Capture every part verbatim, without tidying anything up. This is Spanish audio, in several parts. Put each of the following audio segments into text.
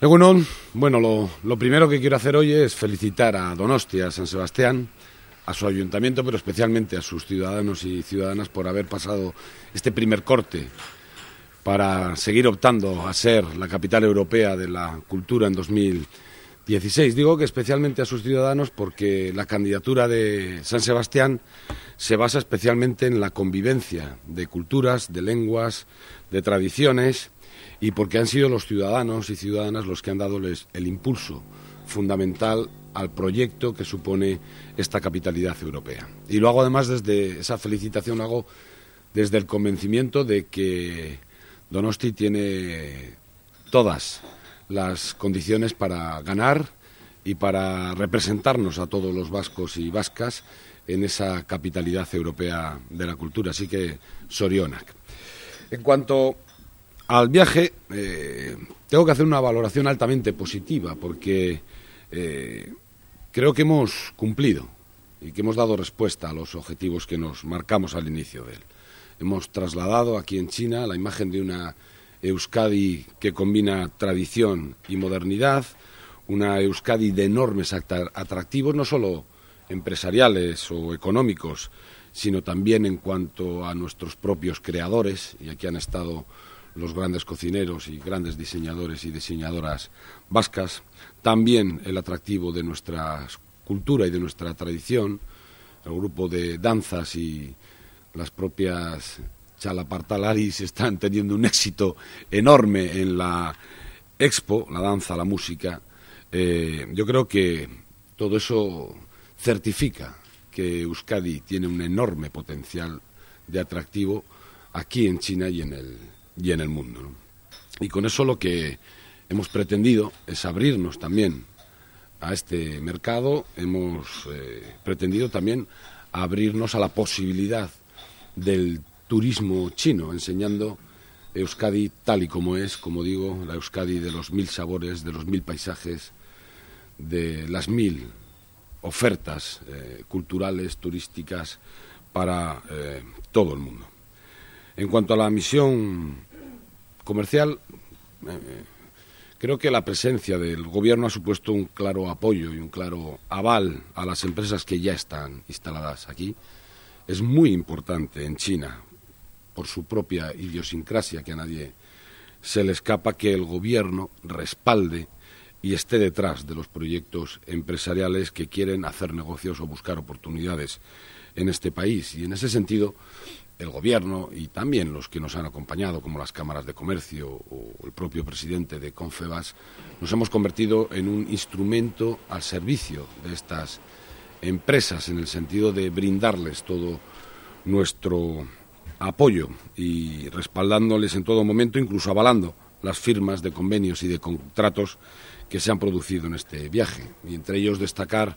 Egunon, bueno, lo, lo primero que quiero hacer hoy es felicitar a Donostia, a San Sebastián, a su ayuntamiento, pero especialmente a sus ciudadanos y ciudadanas por haber pasado este primer corte para seguir optando a ser la capital europea de la cultura en dos mil dieciséis. Digo que especialmente a sus ciudadanos porque la candidatura de San Sebastián se basa especialmente en la convivencia de culturas, de lenguas, de tradiciones, y porque han sido los ciudadanos y ciudadanas los que han dado el impulso fundamental al proyecto que supone esta capitalidad europea. Y lo hago además desde esa felicitación, lo hago desde el convencimiento de que Donosti tiene todas las condiciones para ganar y para representarnos a todos los vascos y vascas en esa capitalidad europea de la cultura. Así que, zorionak. En cuanto al viaje, eh, tengo que hacer una valoración altamente positiva porque eh, creo que hemos cumplido y que hemos dado respuesta a los objetivos que nos marcamos al inicio de él. Hemos trasladado aquí en China la imagen de una Euskadi que combina tradición y modernidad, una Euskadi de enormes atractivos, no solo empresariales o económicos, sino también en cuanto a nuestros propios creadores, y aquí han estado los grandes cocineros y grandes diseñadores y diseñadoras vascas, también el atractivo de nuestra cultura y de nuestra tradición, el grupo de danzas y las propias chalapartalaris están teniendo un éxito enorme en la expo, la danza, la música. Eh, yo creo que todo eso certifica que Euskadi tiene un enorme potencial de atractivo aquí en China y en el y en el mundo, ¿no? Y con eso lo que hemos pretendido es abrirnos también a este mercado, hemos eh, pretendido también abrirnos a la posibilidad del turismo chino, enseñando Euskadi tal y como es, como digo, la Euskadi de los mil sabores, de los mil paisajes, de las mil ofertas eh, culturales, turísticas para eh, todo el mundo. En cuanto a la misión comercial, eh, creo que la presencia del Gobierno ha supuesto un claro apoyo y un claro aval a las empresas que ya están instaladas aquí. Es muy importante en China, por su propia idiosincrasia, que a nadie se le escapa, que el Gobierno respalde y esté detrás de los proyectos empresariales que quieren hacer negocios o buscar oportunidades en este país. Y en ese sentido, el Gobierno y también los que nos han acompañado, como las cámaras de comercio o el propio presidente de Confebas, nos hemos convertido en un instrumento al servicio de estas empresas, en el sentido de brindarles todo nuestro apoyo y respaldándoles en todo momento, incluso avalando las firmas de convenios y de contratos que se han producido en este viaje. Y entre ellos destacar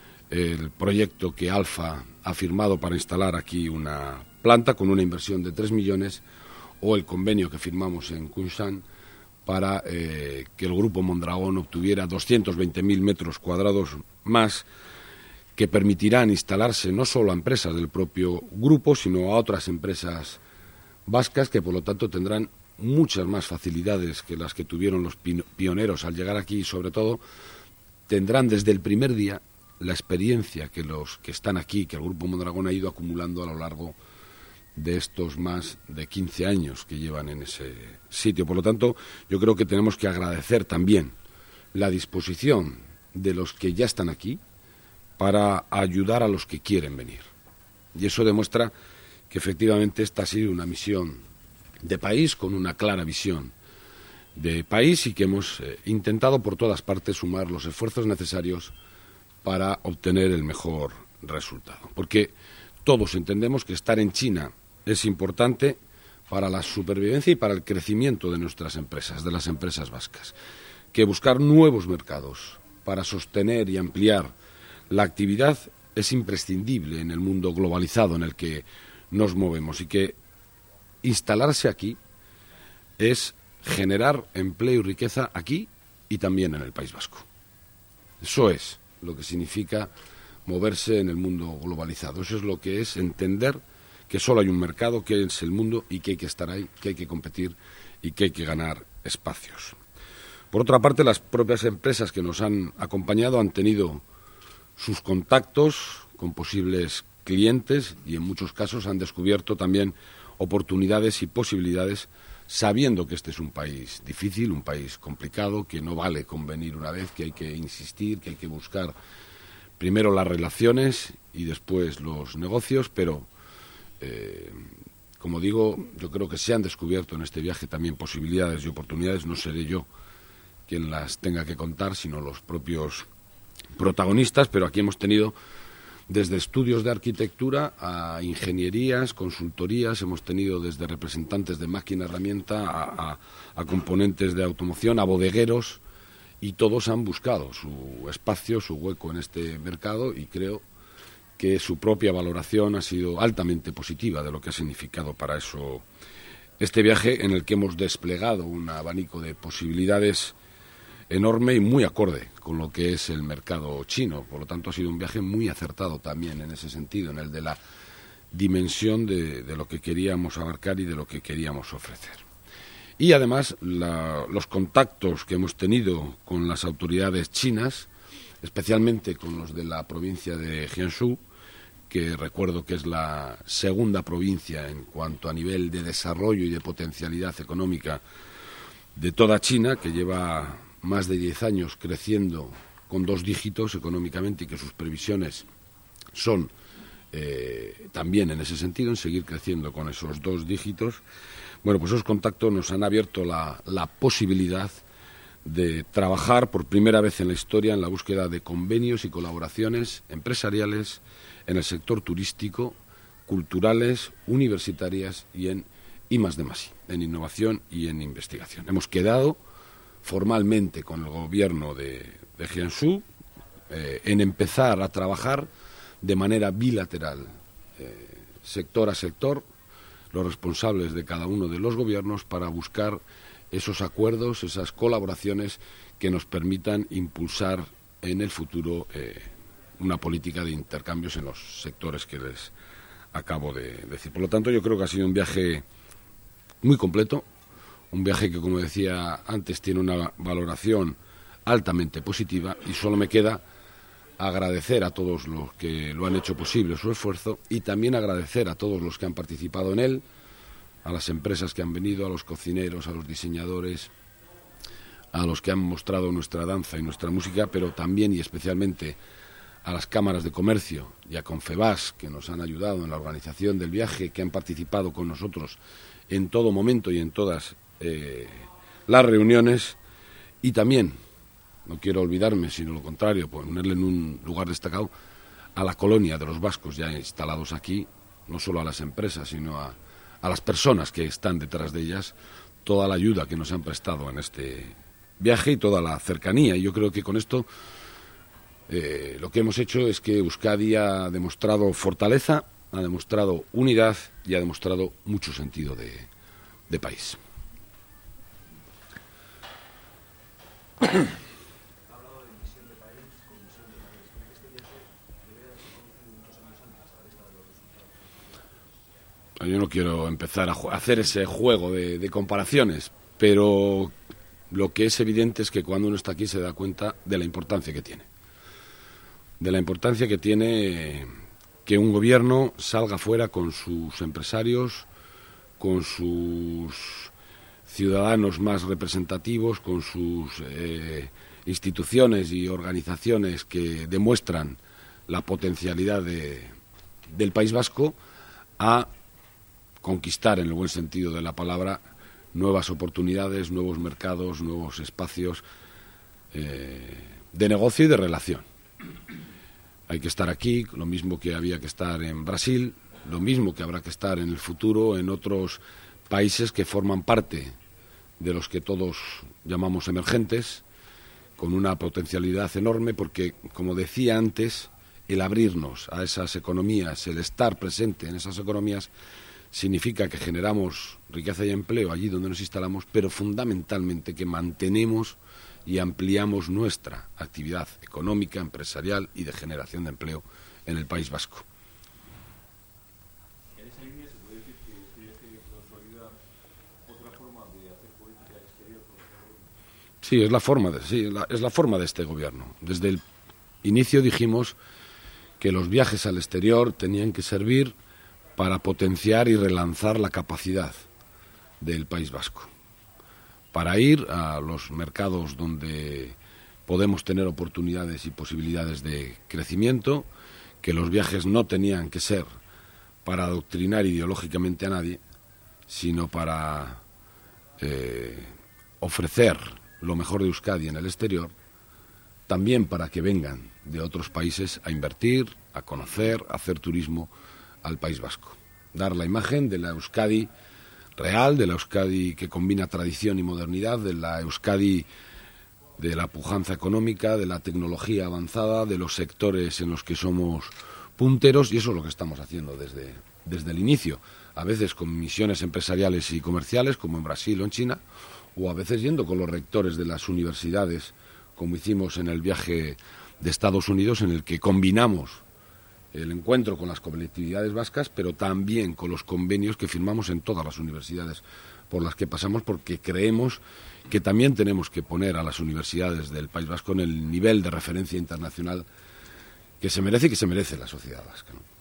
el proyecto que Alfa ha firmado para instalar aquí una planta con una inversión de tres millones, o el convenio que firmamos en Kunshan para eh, que el Grupo Mondragón obtuviera doscientos veinte mil metros cuadrados más, que permitirán instalarse no solo a empresas del propio grupo, sino a otras empresas vascas que, por lo tanto, tendrán muchas más facilidades que las que tuvieron los pioneros al llegar aquí, y sobre todo tendrán desde el primer día la experiencia que los que están aquí, que el Grupo Mondragón ha ido acumulando a lo largo de estos más de quince años que llevan en ese sitio. Por lo tanto, yo creo que tenemos que agradecer también la disposición de los que ya están aquí para ayudar a los que quieren venir. Y eso demuestra que efectivamente esta ha sido una misión de país con una clara visión de país, y que hemos eh, intentado por todas partes sumar los esfuerzos necesarios para obtener el mejor resultado. Porque todos entendemos que estar en China es importante para la supervivencia y para el crecimiento de nuestras empresas, de las empresas vascas. Que buscar nuevos mercados para sostener y ampliar la actividad es imprescindible en el mundo globalizado en el que nos movemos, y que instalarse aquí es generar empleo y riqueza aquí y también en el País Vasco. Eso es lo que significa moverse en el mundo globalizado. Eso es lo que es entender que solo hay un mercado, que es el mundo, y que hay que estar ahí, que hay que competir y que hay que ganar espacios. Por otra parte, las propias empresas que nos han acompañado han tenido sus contactos con posibles clientes y en muchos casos han descubierto también oportunidades y posibilidades, sabiendo que este es un país difícil, un país complicado, que no vale con venir una vez, que hay que insistir, que hay que buscar primero las relaciones y después los negocios, pero eh, como digo, yo creo que se han descubierto en este viaje también posibilidades y oportunidades. No seré yo quien las tenga que contar, sino los propios protagonistas, pero aquí hemos tenido desde estudios de arquitectura a ingenierías, consultorías, hemos tenido desde representantes de máquina herramienta a, a, a componentes de automoción, a bodegueros, y todos han buscado su espacio, su hueco en este mercado, y creo que su propia valoración ha sido altamente positiva de lo que ha significado para eso este viaje, en el que hemos desplegado un abanico de posibilidades enorme y muy acorde con lo que es el mercado chino. Por lo tanto, ha sido un viaje muy acertado también en ese sentido, en el de la dimensión de, de lo que queríamos abarcar y de lo que queríamos ofrecer. Y además, la, los contactos que hemos tenido con las autoridades chinas, especialmente con los de la provincia de Jiangsu, que recuerdo que es la segunda provincia en cuanto a nivel de desarrollo y de potencialidad económica de toda China, que lleva más de diez años creciendo con dos dígitos económicamente y que sus previsiones son eh, también en ese sentido, en seguir creciendo con esos dos dígitos. Bueno, pues esos contactos nos han abierto la, la posibilidad de trabajar por primera vez en la historia en la búsqueda de convenios y colaboraciones empresariales en el sector turístico, culturales, universitarias y en I más D más I, en innovación y en investigación. Hemos quedado formalmente con el gobierno de, de Jiangsu eh, en empezar a trabajar de manera bilateral, eh, sector a sector, los responsables de cada uno de los gobiernos, para buscar esos acuerdos, esas colaboraciones que nos permitan impulsar en el futuro eh, una política de intercambios en los sectores que les acabo de decir. Por lo tanto, yo creo que ha sido un viaje muy completo, un viaje que, como decía antes, tiene una valoración altamente positiva, y solo me queda agradecer a todos los que lo han hecho posible su esfuerzo, y también agradecer a todos los que han participado en él, a las empresas que han venido, a los cocineros, a los diseñadores, a los que han mostrado nuestra danza y nuestra música, pero también y especialmente a las cámaras de comercio y a Confebas, que nos han ayudado en la organización del viaje, que han participado con nosotros en todo momento y en todas eh, las reuniones, y también, no quiero olvidarme, sino lo contrario, ponerle en un lugar destacado a la colonia de los vascos ya instalados aquí, no solo a las empresas, sino a, a las personas que están detrás de ellas, toda la ayuda que nos han prestado en este viaje y toda la cercanía. Y yo creo que con esto eh, lo que hemos hecho es que Euskadi ha demostrado fortaleza, ha demostrado unidad y ha demostrado mucho sentido de, de país. Yo no quiero empezar a hacer ese juego de, de comparaciones, pero lo que es evidente es que cuando uno está aquí se da cuenta de la importancia que tiene. De la importancia que tiene que un gobierno salga fuera con sus empresarios, con sus ciudadanos más representativos, con sus eh, instituciones y organizaciones que demuestran la potencialidad de, del País Vasco, a conquistar, en el buen sentido de la palabra, nuevas oportunidades, nuevos mercados, nuevos espacios eh, de negocio y de relación. Hay que estar aquí, lo mismo que había que estar en Brasil, lo mismo que habrá que estar en el futuro en otros países que forman parte de los que todos llamamos emergentes, con una potencialidad enorme, porque, como decía antes, el abrirnos a esas economías, el estar presente en esas economías, significa que generamos riqueza y empleo allí donde nos instalamos, pero fundamentalmente que mantenemos y ampliamos nuestra actividad económica, empresarial y de generación de empleo en el País Vasco. En esa línea se puede decir que este viaje consolida otra forma de hacer política exterior. Sí, es la forma de, sí, la, es la forma de este gobierno. Desde el inicio dijimos que los viajes al exterior tenían que servir para potenciar y relanzar la capacidad del País Vasco, para ir a los mercados donde podemos tener oportunidades y posibilidades de crecimiento, que los viajes no tenían que ser para adoctrinar ideológicamente a nadie, sino para eh, ofrecer lo mejor de Euskadi en el exterior, también para que vengan de otros países a invertir, a conocer, a hacer turismo al País Vasco. Dar la imagen de la Euskadi real, de la Euskadi que combina tradición y modernidad, de la Euskadi de la pujanza económica, de la tecnología avanzada, de los sectores en los que somos punteros, y eso es lo que estamos haciendo desde, desde el inicio, a veces con misiones empresariales y comerciales, como en Brasil o en China, o a veces yendo con los rectores de las universidades, como hicimos en el viaje de Estados Unidos, en el que combinamos el encuentro con las colectividades vascas, pero también con los convenios que firmamos en todas las universidades por las que pasamos, porque creemos que también tenemos que poner a las universidades del País Vasco en el nivel de referencia internacional que se merece y que se merece la sociedad vasca, ¿no?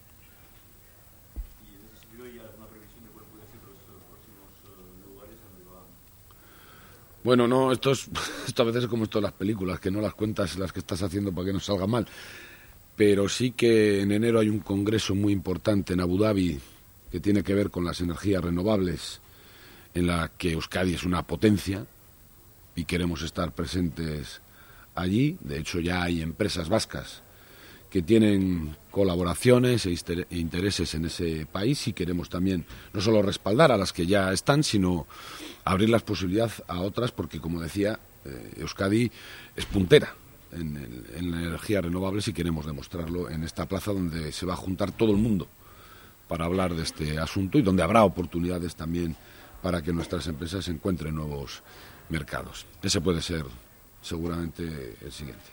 Bueno, no, esto, es, esto a veces es como esto de las películas, que no las cuentas las que estás haciendo para que no salga mal. Pero sí que en enero hay un congreso muy importante en Abu Dhabi que tiene que ver con las energías renovables, en la que Euskadi es una potencia y queremos estar presentes allí. De hecho, ya hay empresas vascas que tienen colaboraciones e intereses en ese país y queremos también no solo respaldar a las que ya están, sino abrir las posibilidades a otras, porque, como decía, eh, Euskadi es puntera en, el, en la energía renovable, y queremos demostrarlo en esta plaza donde se va a juntar todo el mundo para hablar de este asunto y donde habrá oportunidades también para que nuestras empresas encuentren nuevos mercados. Ese puede ser seguramente el siguiente.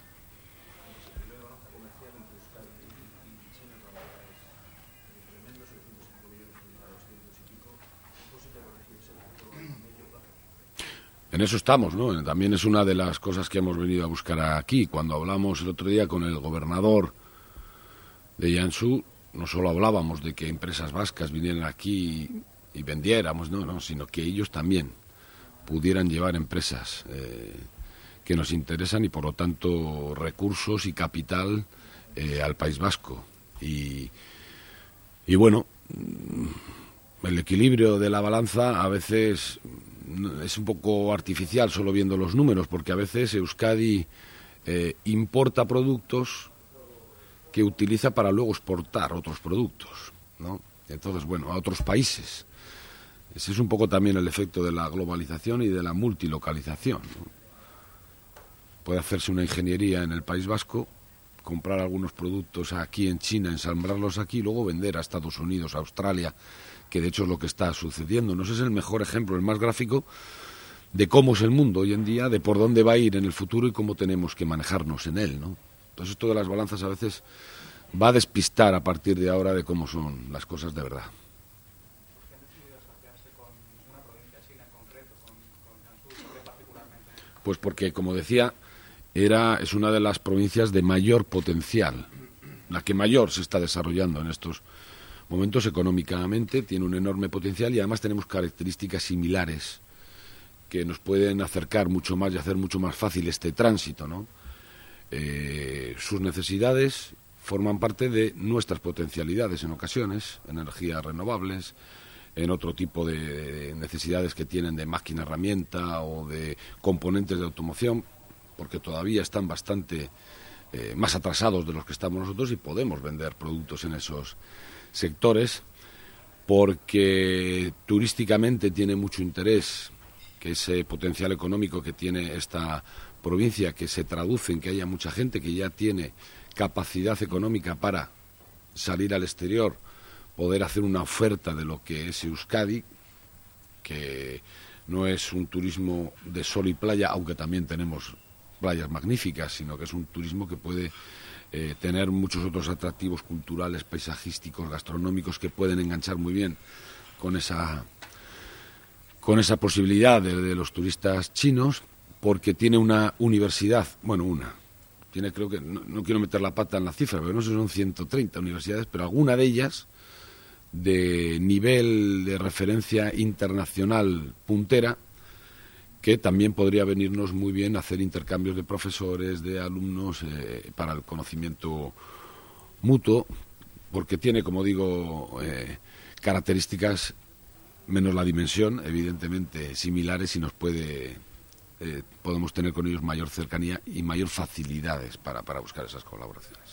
En eso estamos, ¿no? También es una de las cosas que hemos venido a buscar aquí. Cuando hablamos el otro día con el gobernador de Jiangsu, no solo hablábamos de que empresas vascas vinieran aquí y vendiéramos, no, no, sino que ellos también pudieran llevar empresas eh, que nos interesan y, por lo tanto, recursos y capital eh, al País Vasco. Y, y bueno, el equilibrio de la balanza a veces es un poco artificial solo viendo los números, porque a veces Euskadi eh, importa productos que utiliza para luego exportar otros productos, ¿no? Entonces, bueno, a otros países. Ese es un poco también el efecto de la globalización y de la multilocalización, ¿no? Puede hacerse una ingeniería en el País Vasco, comprar algunos productos aquí en China, ensamblarlos aquí y luego vender a Estados Unidos, a Australia, que de hecho es lo que está sucediendo. No sé, es el mejor ejemplo, el más gráfico de cómo es el mundo hoy en día, de por dónde va a ir en el futuro y cómo tenemos que manejarnos en él, ¿no? Entonces esto de las balanzas a veces va a despistar a partir de ahora de cómo son las cosas de verdad. Pues porque, como decía, era, es una de las provincias de mayor potencial, la que mayor se está desarrollando en estos momentos económicamente, tiene un enorme potencial y además tenemos características similares que nos pueden acercar mucho más y hacer mucho más fácil este tránsito, ¿no? Eh, sus necesidades forman parte de nuestras potencialidades en ocasiones, energías renovables, en otro tipo de necesidades que tienen de máquina herramienta o de componentes de automoción, porque todavía están bastante eh, más atrasados de los que estamos nosotros y podemos vender productos en esos sectores, porque turísticamente tiene mucho interés que ese potencial económico que tiene esta provincia, que se traduce en que haya mucha gente que ya tiene capacidad económica para salir al exterior, poder hacer una oferta de lo que es Euskadi, que no es un turismo de sol y playa, aunque también tenemos playas magníficas, sino que es un turismo que puede eh, tener muchos otros atractivos culturales, paisajísticos, gastronómicos, que pueden enganchar muy bien con esa con esa posibilidad de, de los turistas chinos, porque tiene una universidad, bueno, una, tiene creo que, no, no quiero meter la pata en la cifra, pero no sé si son ciento treinta universidades, pero alguna de ellas de nivel de referencia internacional puntera, que también podría venirnos muy bien hacer intercambios de profesores, de alumnos, eh, para el conocimiento mutuo, porque tiene, como digo, eh, características, menos la dimensión, evidentemente similares, y nos puede, eh, podemos tener con ellos mayor cercanía y mayor facilidades para, para buscar esas colaboraciones.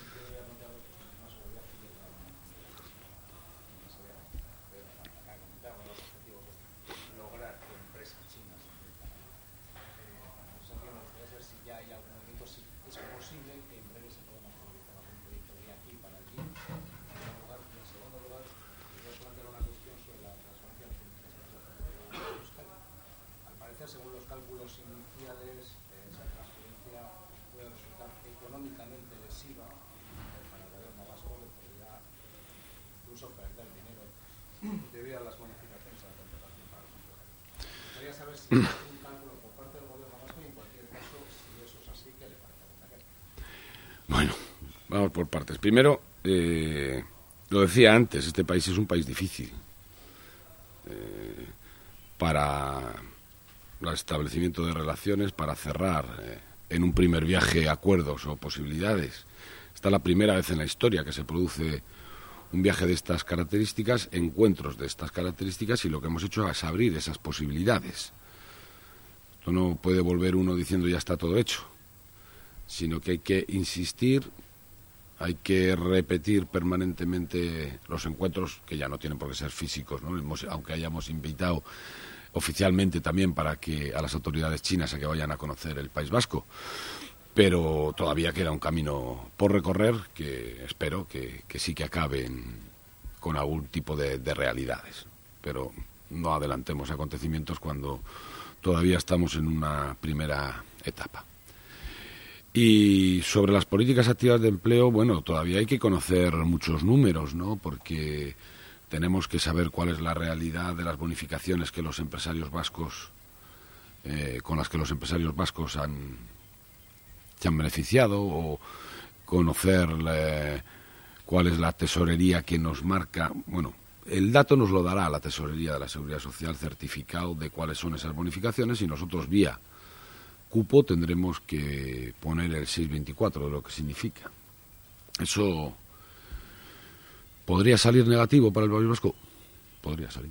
Según los cálculos iniciales, eh, esa transferencia puede resultar económicamente lesiva eh, para el gobierno vasco, que podría incluso perder dinero debido a las bonificaciones a la contratación para los empresarios. Quería saber si es un cálculo por parte del gobierno vasco y, en cualquier caso, si eso es así, ¿qué le parece? Bueno, vamos por partes. Primero, eh, lo decía antes, este país es un país difícil eh, para el establecimiento de relaciones, para cerrar eh, en un primer viaje acuerdos o posibilidades. Esta es la primera vez en la historia que se produce un viaje de estas características, encuentros de estas características, y lo que hemos hecho es abrir esas posibilidades. Esto no puede volver uno diciendo ya está todo hecho, sino que hay que insistir, hay que repetir permanentemente los encuentros, que ya no tienen por qué ser físicos, ¿no? Hemos, aunque hayamos invitado oficialmente también para que a las autoridades chinas a que vayan a conocer el País Vasco, pero todavía queda un camino por recorrer que espero que, que sí que acaben con algún tipo de, de realidades, pero no adelantemos acontecimientos cuando todavía estamos en una primera etapa. Y sobre las políticas activas de empleo, bueno, todavía hay que conocer muchos números, ¿no? Porque tenemos que saber cuál es la realidad de las bonificaciones que los empresarios vascos, eh, con las que los empresarios vascos han, se han beneficiado, o conocer eh, cuál es la tesorería que nos marca. Bueno, el dato nos lo dará la tesorería de la Seguridad Social, certificado de cuáles son esas bonificaciones, y nosotros vía cupo tendremos que poner el seis veinticuatro de lo que significa. Eso ¿podría salir negativo para el País Vasco? Podría salir.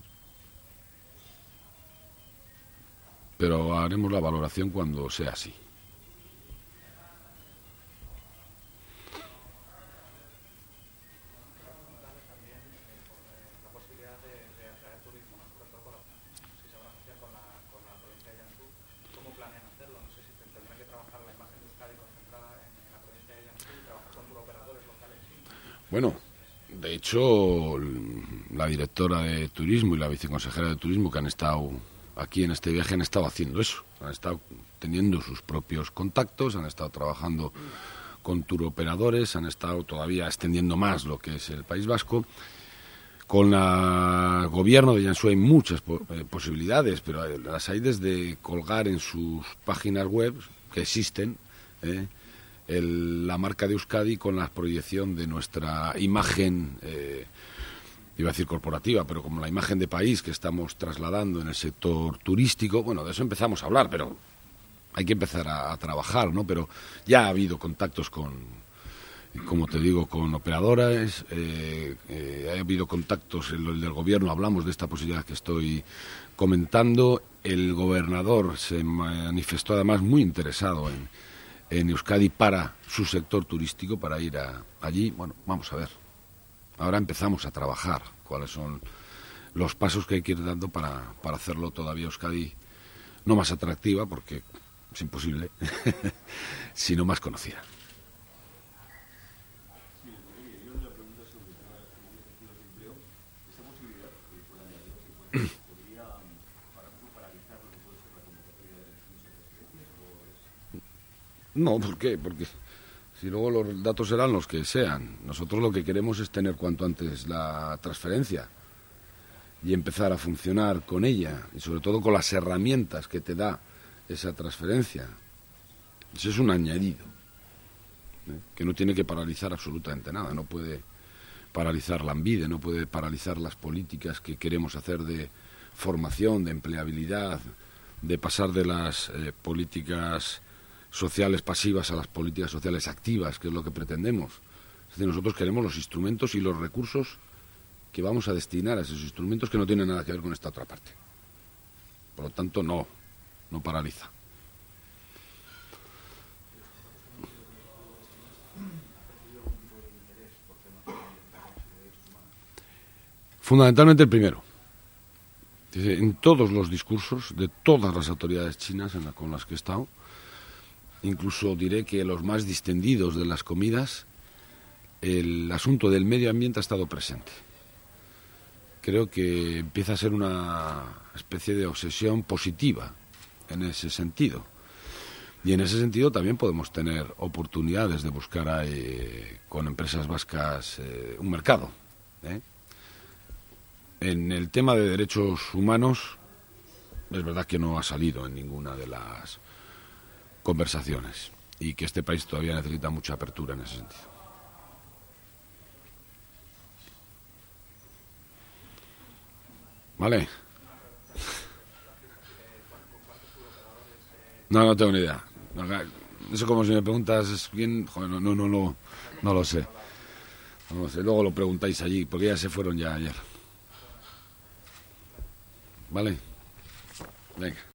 Pero haremos la valoración cuando sea así. Bueno, de hecho, la directora de Turismo y la viceconsejera de Turismo, que han estado aquí en este viaje, han estado haciendo eso. Han estado teniendo sus propios contactos, han estado trabajando con turoperadores, han estado todavía extendiendo más lo que es el País Vasco. Con el gobierno de Jiangsu hay muchas po- eh, posibilidades, pero las hay desde colgar en sus páginas web, que existen, ¿eh? El, la marca de Euskadi con la proyección de nuestra imagen, eh, iba a decir corporativa, pero como la imagen de país que estamos trasladando en el sector turístico. Bueno, de eso empezamos a hablar, pero hay que empezar a, a trabajar, ¿no? Pero ya ha habido contactos con, como te digo, con operadoras, eh, eh, ha habido contactos en el del gobierno, hablamos de esta posibilidad que estoy comentando. El gobernador se manifestó además muy interesado en en Euskadi para su sector turístico, para ir a, allí. Bueno, vamos a ver. Ahora empezamos a trabajar cuáles son los pasos que hay que ir dando para, para hacerlo todavía Euskadi no más atractiva, porque es imposible, sino más conocida. No, ¿por qué? Porque si luego los datos serán los que sean. Nosotros lo que queremos es tener cuanto antes la transferencia y empezar a funcionar con ella, y sobre todo con las herramientas que te da esa transferencia. Eso es un añadido, ¿eh? Que no tiene que paralizar absolutamente nada. No puede paralizar la Lanbide, no puede paralizar las políticas que queremos hacer de formación, de empleabilidad, de pasar de las eh, políticas sociales pasivas a las políticas sociales activas, que es lo que pretendemos. Es decir, nosotros queremos los instrumentos y los recursos que vamos a destinar a esos instrumentos, que no tienen nada que ver con esta otra parte. Por lo tanto, no, no paraliza. Fundamentalmente el primero. En todos los discursos de todas las autoridades chinas en la, con las que he estado, incluso diré que los más distendidos de las comidas, el asunto del medio ambiente ha estado presente. Creo que empieza a ser una especie de obsesión positiva en ese sentido. Y en ese sentido también podemos tener oportunidades de buscar ahí, con empresas vascas eh, un mercado, ¿eh? En el tema de derechos humanos, es verdad que no ha salido en ninguna de las conversaciones y que este país todavía necesita mucha apertura en ese sentido. ¿Vale? No, no tengo ni idea. Eso, como si me preguntas bien, joder, no, no, no, no, no lo sé. No lo sé. Luego lo preguntáis allí, porque ya se fueron ya ayer. ¿Vale? Venga.